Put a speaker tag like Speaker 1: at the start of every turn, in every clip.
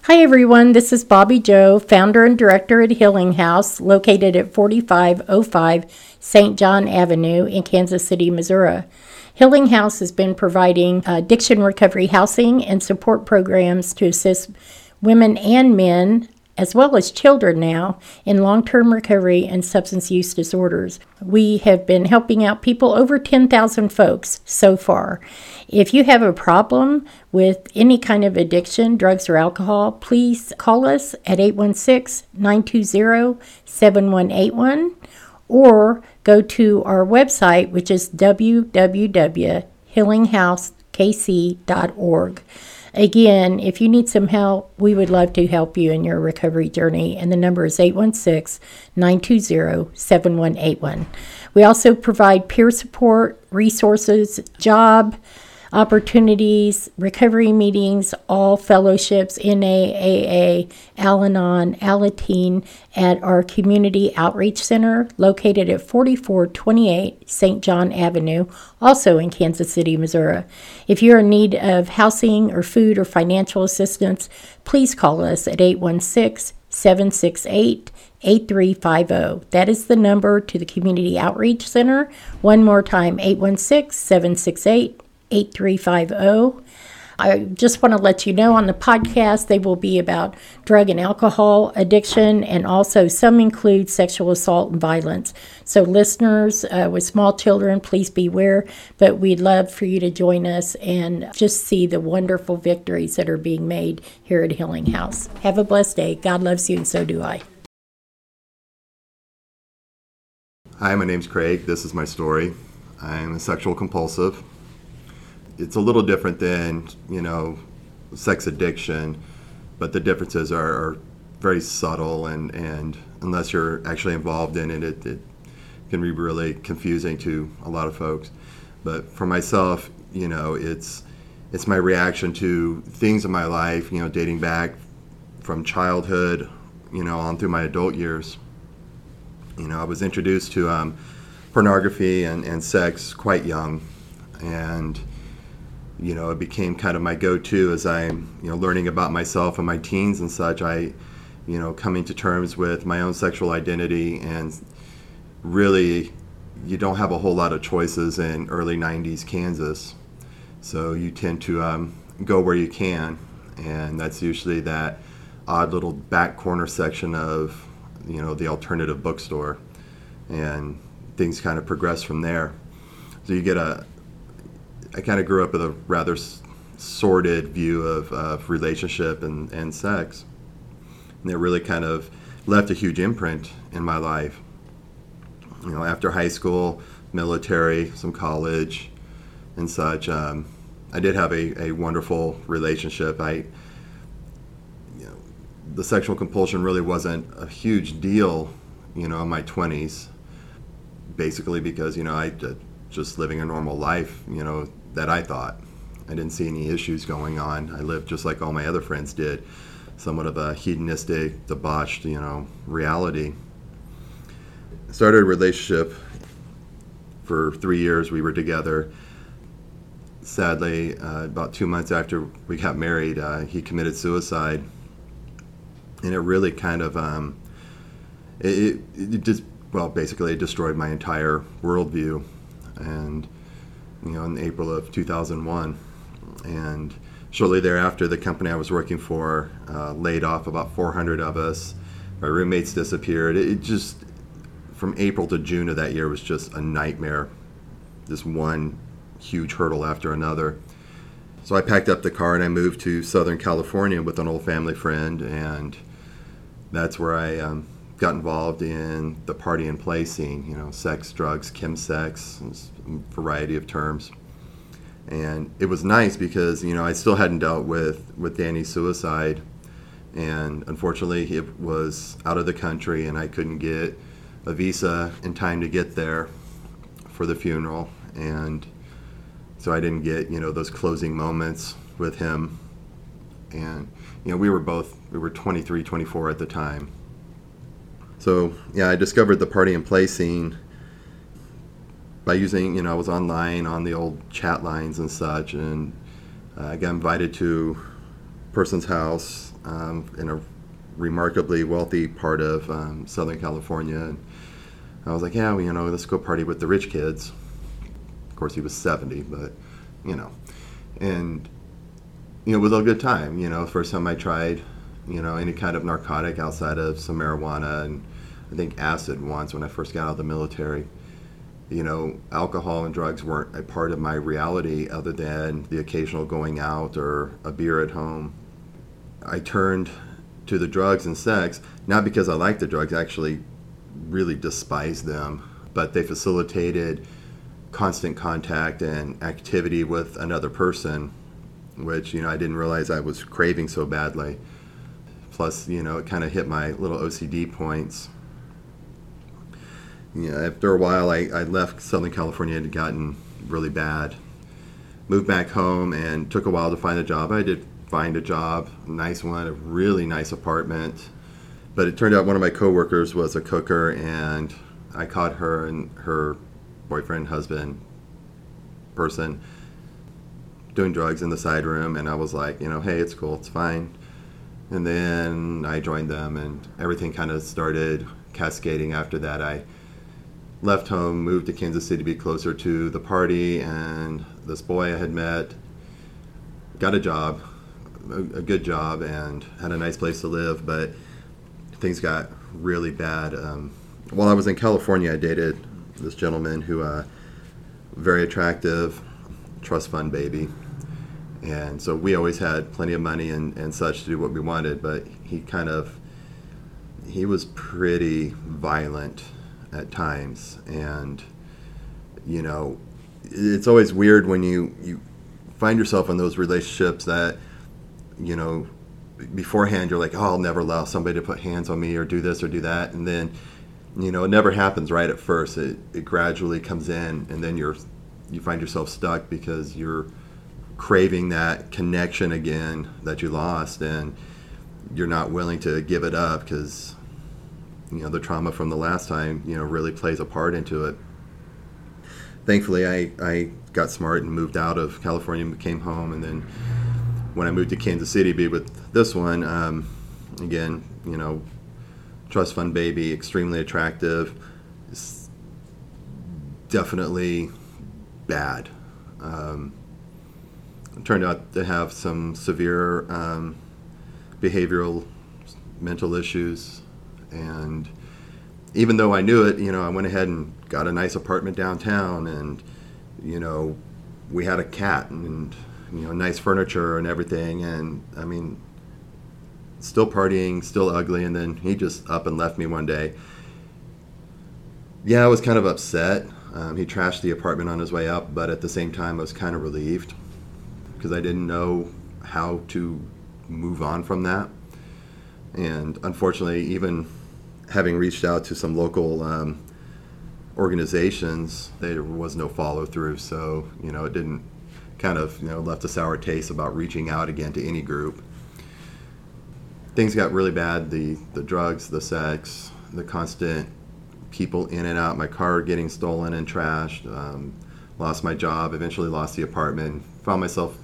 Speaker 1: Hi everyone, this is Bobby Joe, founder and director at Healing House, located at 4505 St. John Avenue in Kansas City, Missouri. Healing House has been providing addiction recovery housing and support programs to assist women and men, as well as children now, in long-term recovery and substance use disorders. We have been helping out people, over 10,000 folks so far. If you have a problem with any kind of addiction, drugs or alcohol, please call us at 816-920-7181 or go to our website, which is www.healinghousekc.org. Again, if you need some help, we would love to help you in your recovery journey, and the number is 816-920-7181. We also provide peer support, resources, job opportunities, recovery meetings, all fellowships, NA, AA, Al-Anon, Alateen, at our Community Outreach Center located at 4428 St. John Avenue, also in Kansas City, Missouri. If you're in need of housing or food or financial assistance, please call us at 816-768-8350. That is the number to the Community Outreach Center. One more time, 816-768-8350. I just want to let you know on the podcast they will be about drug and alcohol addiction, and also some include sexual assault and violence. So listeners with small children, please beware, but we'd love for you to join us and just see the wonderful victories that are being made here at Healing House. Have a blessed day. God loves you, and so do I.
Speaker 2: Hi, my name's Craig. This is my story. I'm a sexual compulsive. It's a little different than, sex addiction, but the differences are very subtle, and unless you're actually involved in it, it can be really confusing to a lot of folks. But for myself, it's my reaction to things in my life, dating back from childhood, on through my adult years. I was introduced to pornography and sex quite young, and it became kind of my go-to as I'm, learning about myself in my teens and such. I, coming to terms with my own sexual identity, and really, you don't have a whole lot of choices in early 90s Kansas. So you tend to go where you can, and that's usually that odd little back corner section of, the alternative bookstore, and things kind of progress from there. So you get I kind of grew up with a rather sordid view of relationship and sex, and it really kind of left a huge imprint in my life. After high school, military, some college, and such, I did have a wonderful relationship. The sexual compulsion really wasn't a huge deal, in my 20s, basically because, I just living a normal life, that I thought. I didn't see any issues going on. I lived just like all my other friends did, somewhat of a hedonistic, debauched, reality. I started a relationship for 3 years. We were together. Sadly, about 2 months after we got married, he committed suicide. And it really kind of, basically it destroyed my entire worldview. And, in April of 2001. And shortly thereafter, the company I was working for laid off about 400 of us. My roommates disappeared. It just, from April to June of that year, was just a nightmare. Just one huge hurdle after another. So I packed up the car and I moved to Southern California with an old family friend, and that's where I got involved in the party and play scene, sex, drugs, chemsex, a variety of terms. And it was nice because, I still hadn't dealt with Danny's suicide, and unfortunately it was out of the country and I couldn't get a visa in time to get there for the funeral, and so I didn't get, those closing moments with him. And, we were 23, 24 at the time. So, I discovered the party and play scene by using, I was online on the old chat lines and such, and I got invited to a person's house in a remarkably wealthy part of Southern California. And I was like, yeah, well, let's go party with the rich kids. Of course, he was 70, but, And, it was a good time. First time I tried, any kind of narcotic outside of some marijuana and I think acid once when I first got out of the military. Alcohol and drugs weren't a part of my reality other than the occasional going out or a beer at home. I turned to the drugs and sex, not because I liked the drugs, I actually really despised them, but they facilitated constant contact and activity with another person, which, I didn't realize I was craving so badly. Plus, it kind of hit my little OCD points. After a while, I left Southern California. It had gotten really bad. Moved back home and took a while to find a job. I did find a job, a nice one, a really nice apartment. But it turned out one of my coworkers was a cooker, and I caught her and her boyfriend, husband, person doing drugs in the side room. And I was like, hey, it's cool, it's fine. And then I joined them, and everything kind of started cascading after that. I left home, moved to Kansas City to be closer to the party, and this boy I had met got a job, a good job, and had a nice place to live, but things got really bad. While I was in California, I dated this gentleman who, very attractive, trust fund baby, and so we always had plenty of money and such to do what we wanted, but he was pretty violent at times, and it's always weird when you find yourself in those relationships that beforehand you're like, oh, I'll never allow somebody to put hands on me or do this or do that, and then it never happens right at first. It gradually comes in, and then you find yourself stuck because you're craving that connection again that you lost, and you're not willing to give it up because the trauma from the last time, really plays a part into it. Thankfully, I got smart and moved out of California and came home. And then when I moved to Kansas City to be with this one, again, trust fund baby, extremely attractive, definitely bad. Turned out to have some severe behavioral mental issues. And even though I knew it, I went ahead and got a nice apartment downtown, and, we had a cat and, nice furniture and everything. And I mean, still partying, still ugly. And then he just up and left me one day. Yeah, I was kind of upset. He trashed the apartment on his way up, but at the same time, I was kind of relieved because I didn't know how to move on from that. And unfortunately, even having reached out to some local organizations, there was no follow through. So, it didn't left a sour taste about reaching out again to any group. Things got really bad. The drugs, the sex, the constant people in and out, my car getting stolen and trashed, lost my job, eventually lost the apartment, found myself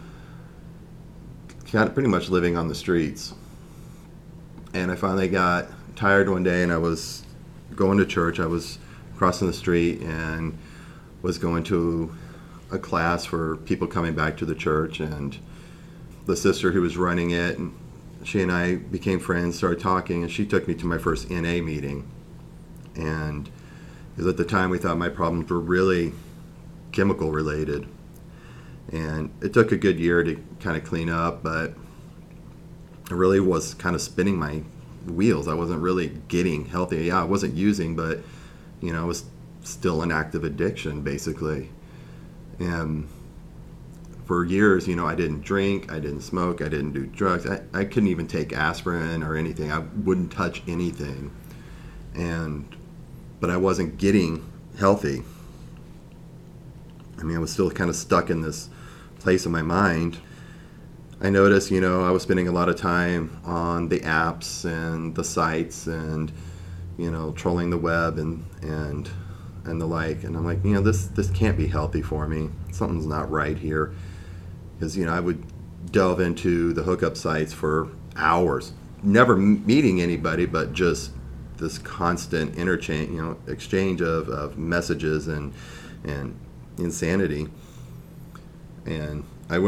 Speaker 2: pretty much living on the streets. And I finally got tired one day, and I was going to church. I was crossing the street and was going to a class for people coming back to the church, and the sister who was running it, and she and I became friends, started talking, and she took me to my first NA meeting. And because at the time we thought my problems were really chemical related. And it took a good year to kind of clean up, but I really was kind of spinning my wheels. I wasn't really getting healthy. Yeah, I wasn't using, but it was still an active addiction basically. And for years, I didn't drink, I didn't smoke, I didn't do drugs. I couldn't even take aspirin or anything. I wouldn't touch anything. But I wasn't getting healthy. I was still kind of stuck in this place in my mind. I noticed, I was spending a lot of time on the apps and the sites and, trolling the web and the like. And I'm like, this can't be healthy for me. Something's not right here. Because, I would delve into the hookup sites for hours, never meeting anybody, but just this constant interchange, exchange of messages and insanity. And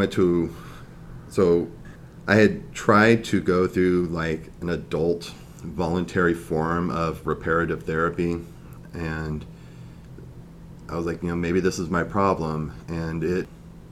Speaker 2: so I had tried to go through like an adult voluntary form of reparative therapy, and I was like, maybe this is my problem. And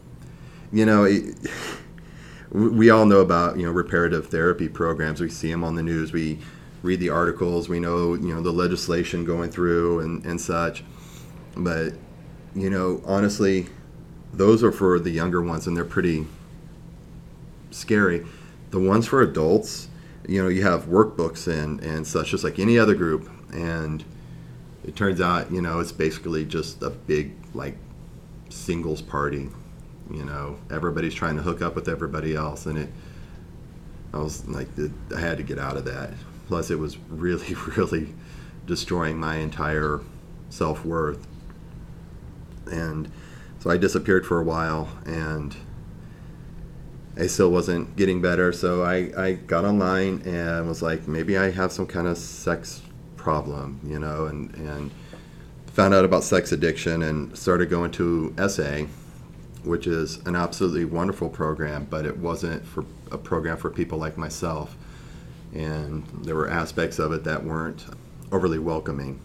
Speaker 2: we all know about, reparative therapy programs. We see them on the news. We read the articles. We know, the legislation going through and such. But, honestly, those are for the younger ones, and they're pretty scary. The ones for adults, you have workbooks and such, just like any other group. And it turns out, it's basically just a big, like, singles party. Everybody's trying to hook up with everybody else. And I was like, I had to get out of that. Plus, it was really, really destroying my entire self-worth. And so I disappeared for a while, and I still wasn't getting better. So I got online and was like, maybe I have some kind of sex problem, and found out about sex addiction and started going to SA, which is an absolutely wonderful program, but it wasn't for a program for people like myself. And there were aspects of it that weren't overly welcoming.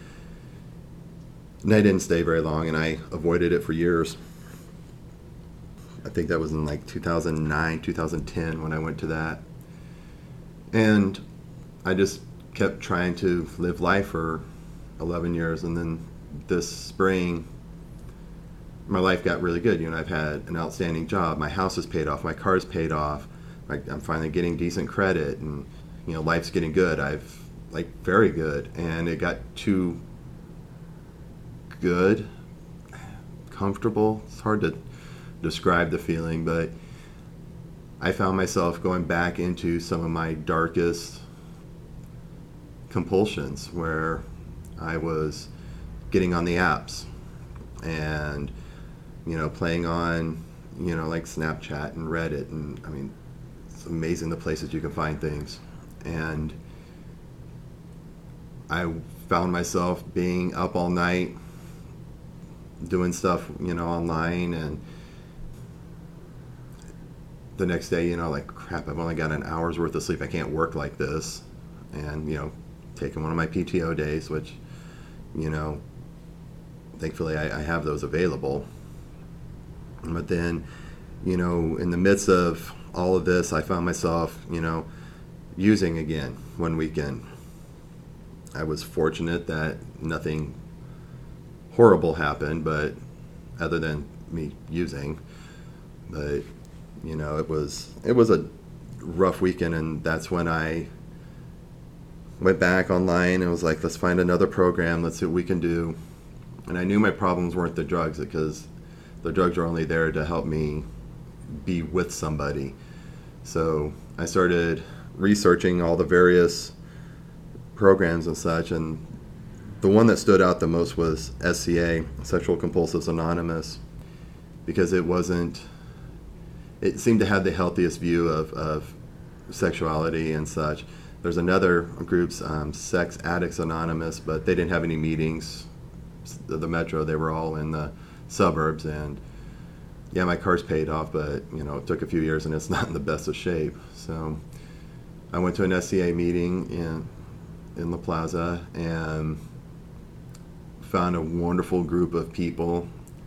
Speaker 2: And I didn't stay very long, and I avoided it for years. I think that was in like 2009, 2010 when I went to that. And I just kept trying to live life for 11 years. And then this spring, my life got really good. I've had an outstanding job. My house is paid off. My car's paid off. I'm finally getting decent credit, and life's getting good. Very good. And it got too good, comfortable. It's hard to describe the feeling, but I found myself going back into some of my darkest compulsions, where I was getting on the apps and playing on like Snapchat and Reddit, and I mean, it's amazing the places you can find things. And I found myself being up all night doing stuff online, and the next day, like, crap, I've only got an hour's worth of sleep. I can't work like this. And taking one of my PTO days, which thankfully I have those available. But then, in the midst of all of this, I found myself, using again one weekend. I was fortunate that nothing horrible happened, but other than me using. But, it was a rough weekend, and that's when I went back online and was like, let's find another program, let's see what we can do. And I knew my problems weren't the drugs, because the drugs are only there to help me be with somebody. So I started researching all the various programs and such, and the one that stood out the most was SCA, Sexual Compulsives Anonymous, because it seemed to have the healthiest view of sexuality and such. There's another group, Sex Addicts Anonymous, but they didn't have any meetings. The Metro, they were all in the suburbs, and yeah, my car's paid off, but it took a few years and it's not in the best of shape. So I went to an SCA meeting in La Plaza and found a wonderful group of people,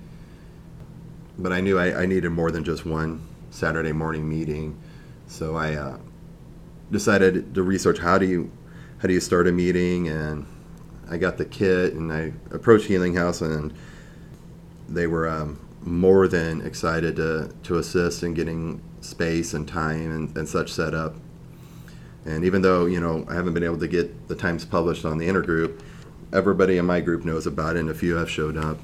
Speaker 2: but I knew I needed more than just one Saturday morning meeting. So I decided to research how do you start a meeting, and I got the kit, and I approached Healing House, and they were more than excited to assist in getting space and time and such set up. And even though I haven't been able to get the times published on the intergroup, everybody in my group knows about it, and a few have showed up.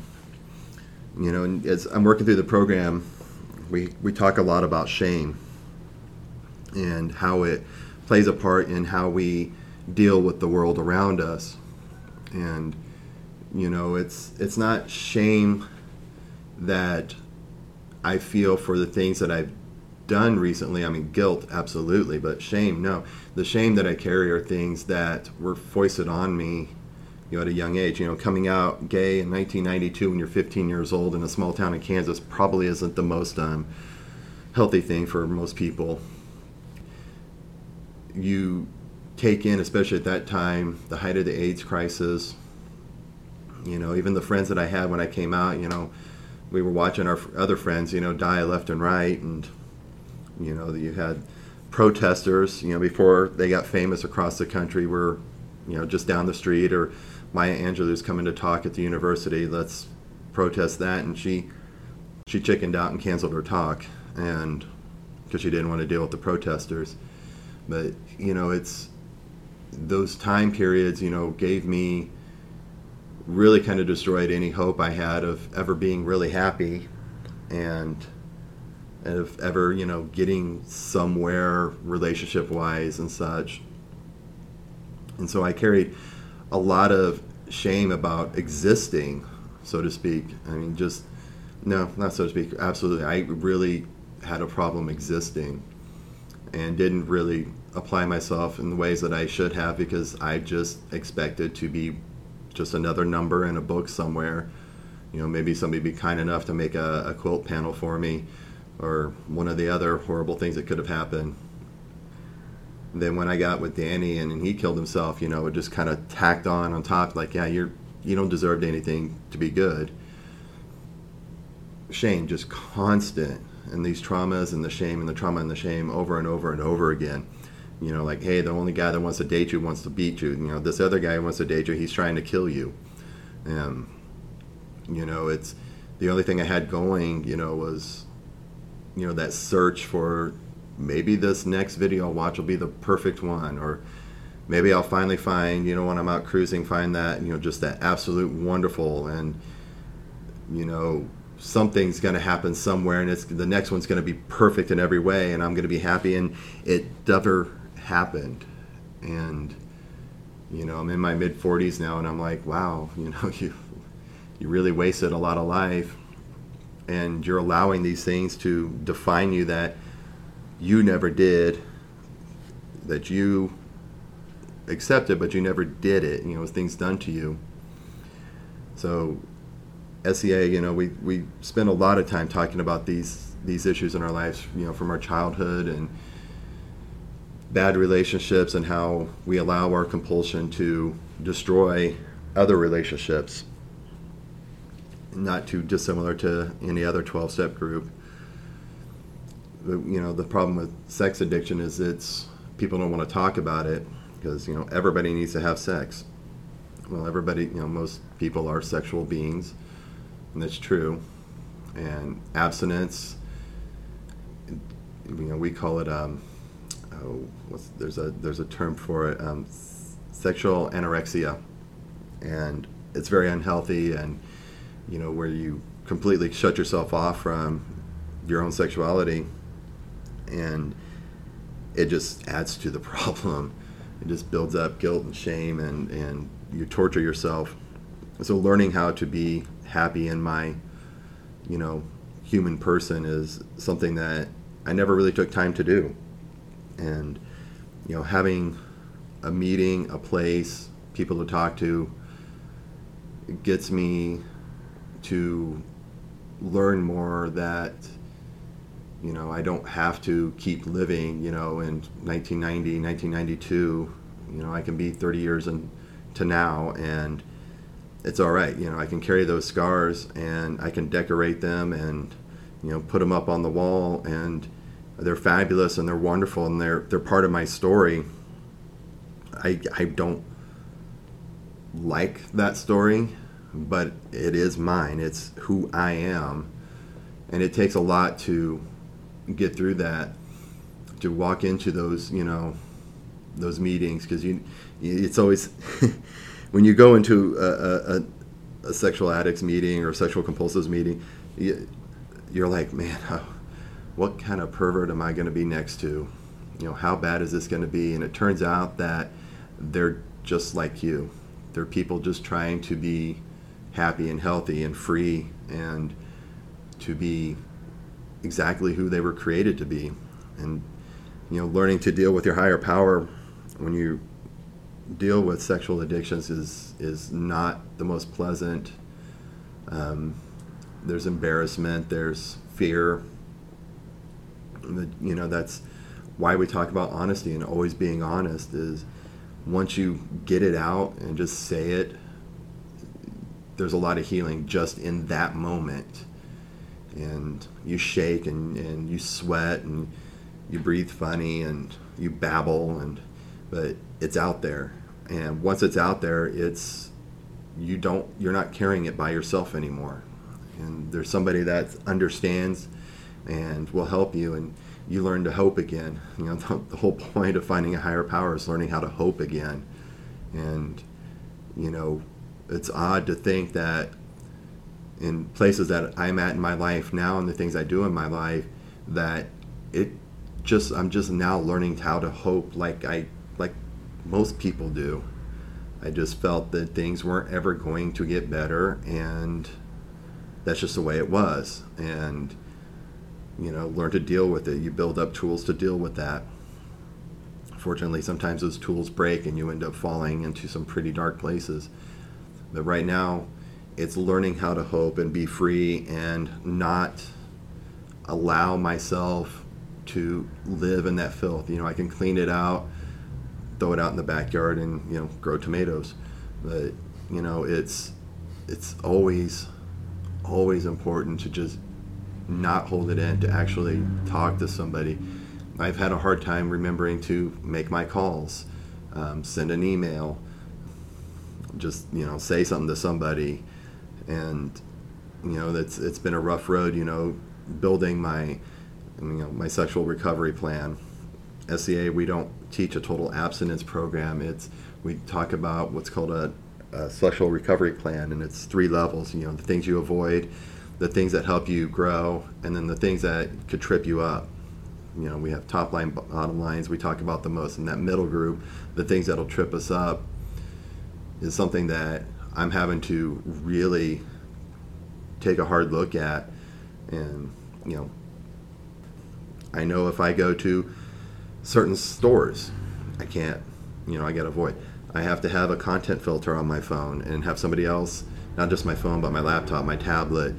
Speaker 2: And as I'm working through the program, we talk a lot about shame and how it plays a part in how we deal with the world around us. And it's not shame that I feel for the things that I've done recently, I mean, guilt, absolutely, but shame, no. The shame that I carry are things that were foisted on me, at a young age. Coming out gay in 1992 when you're 15 years old in a small town in Kansas probably isn't the most healthy thing for most people. You take in, especially at that time, the height of the AIDS crisis. Even the friends that I had when I came out, we were watching our other friends, die left and right. And, you had protesters, before they got famous across the country were, just down the street, or Maya Angelou's coming to talk at the university, let's protest that. And she chickened out and canceled her talk, and because she didn't want to deal with the protesters. But, it's those time periods, gave me, really kind of destroyed any hope I had of ever being really happy and of ever, getting somewhere relationship-wise and such. And so I carried a lot of shame about existing, so to speak. I mean, no, not so to speak, absolutely. I really had a problem existing and didn't really apply myself in the ways that I should have, because I just expected to be just another number in a book somewhere. Maybe somebody be kind enough to make a quilt panel for me, or one of the other horrible things that could have happened. Then when I got with Danny and he killed himself, it just kind of tacked on top, like, yeah, you don't deserve anything to be good. Shame, just constant, and these traumas and the shame and the trauma and the shame over and over and over again. Like, hey, the only guy that wants to date you wants to beat you. This other guy who wants to date you, he's trying to kill you. It's the only thing I had going, was, that search for maybe this next video I'll watch will be the perfect one, or maybe I'll finally find, when I'm out cruising, find that, just that absolute wonderful, and, something's going to happen somewhere, and the next one's going to be perfect in every way, and I'm going to be happy, and it never happened. And I'm in my mid 40s now, and I'm like, wow, you really wasted a lot of life, and you're allowing these things to define you that you never did, that you accepted but you never did it. It was things done to you. So SEA, we spend a lot of time talking about these issues in our lives, from our childhood and bad relationships, and how we allow our compulsion to destroy other relationships, not too dissimilar to any other 12-step group. The problem with sex addiction is people don't want to talk about it, because, everybody needs to have sex. Well, everybody, most people are sexual beings, and that's true. And abstinence, we call it, there's a term for it, sexual anorexia, and it's very unhealthy, and where you completely shut yourself off from your own sexuality, and it just adds to the problem. It just builds up guilt and shame, and you torture yourself. So learning how to be happy in my, human person is something that I never really took time to do. And, having a meeting, a place, people to talk to, it gets me to learn more that, I don't have to keep living, in 1990, 1992. I can be 30 years to now, and it's all right. I can carry those scars, and I can decorate them, and, put them up on the wall, and they're fabulous, and they're wonderful, and they're part of my story. I don't like that story, but it is mine. It's who I am, and it takes a lot to get through that, to walk into those, those meetings, because it's always when you go into a sexual addicts meeting or sexual compulsives meeting, you're like, man, what kind of pervert am I going to be next to? How bad is this going to be? And it turns out that they're just like you. They're people just trying to be happy and healthy and free, and to be exactly who they were created to be. And, learning to deal with your higher power when you deal with sexual addictions is not the most pleasant. There's embarrassment, there's fear. That's why we talk about honesty and always being honest. Is once you get it out and just say it, there's a lot of healing just in that moment. And you shake and you sweat and you breathe funny and you babble, but it's out there. And once it's out there, you're not carrying it by yourself anymore. And there's somebody that understands and will help you, and you learn to hope again. The whole point of finding a higher power is learning how to hope again. And it's odd to think that in places that I'm at in my life now and the things I do in my life, that I'm just now learning how to hope like most people do. I just felt that things weren't ever going to get better, and that's just the way it was. And learn to deal with it. You build up tools to deal with that. Fortunately, sometimes those tools break and you end up falling into some pretty dark places. But right now, it's learning how to hope and be free and not allow myself to live in that filth. I can clean it out, throw it out in the backyard, and grow tomatoes. But it's always important to just not hold it in, to actually talk to somebody. I've had a hard time remembering to make my calls, send an email, just say something to somebody. And it's been a rough road, building my sexual recovery plan. SCA, we don't teach a total abstinence program. We talk about what's called a sexual recovery plan, and it's 3 levels. The things you avoid, the things that help you grow, and then the things that could trip you up. We have top line, bottom lines. We talk about the most in that middle group. The things that'll trip us up is something that I'm having to really take a hard look at. And I know if I go to certain stores, I can't, I gotta avoid. I have to have a content filter on my phone and have somebody else, not just my phone, but my laptop, my tablet,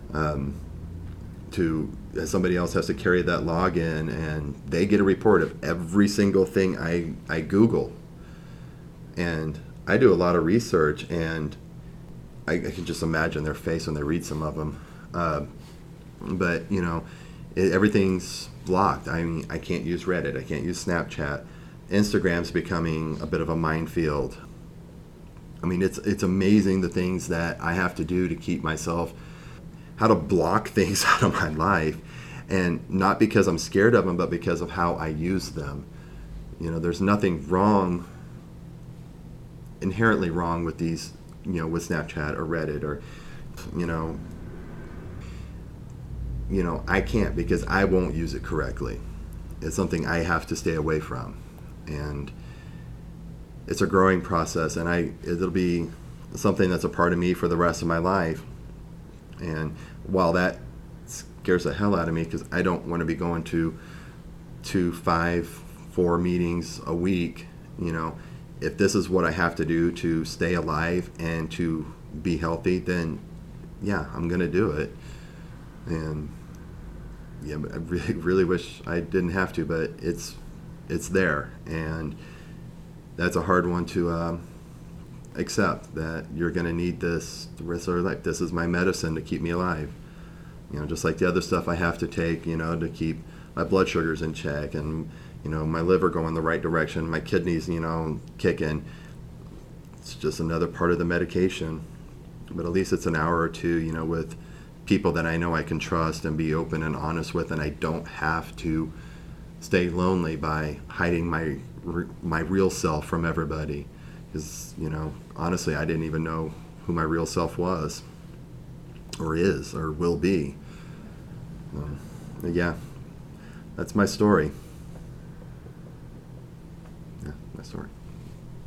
Speaker 2: somebody else has to carry that login, and they get a report of every single thing I Google. And I do a lot of research, and I can just imagine their face when they read some of them. But everything's blocked. I can't use Reddit. I can't use Snapchat. Instagram's becoming a bit of a minefield. It's amazing the things that I have to do to keep myself, how to block things out of my life, and not because I'm scared of them, but because of how I use them. There's nothing inherently wrong with these, with Snapchat or Reddit or, I can't, because I won't use it correctly. It's something I have to stay away from. And it's a growing process, and it'll be something that's a part of me for the rest of my life. And while that scares the hell out of me, because I don't want to be going to 4 meetings a week, if this is what I have to do to stay alive and to be healthy, then yeah, I'm going to do it. And yeah, but I really, really wish I didn't have to, but it's there. And that's a hard one to accept, that you're going to need this the rest of your life. This is my medicine to keep me alive. Just like the other stuff I have to take, to keep my blood sugars in check, and, my liver going the right direction, my kidneys, kicking. It's just another part of the medication. But at least it's an hour or two, with people that I know I can trust and be open and honest with, and I don't have to stay lonely by hiding my real self from everybody. Because, honestly, I didn't even know who my real self was, or is, or will be. Yeah, that's my story. Yeah, my story.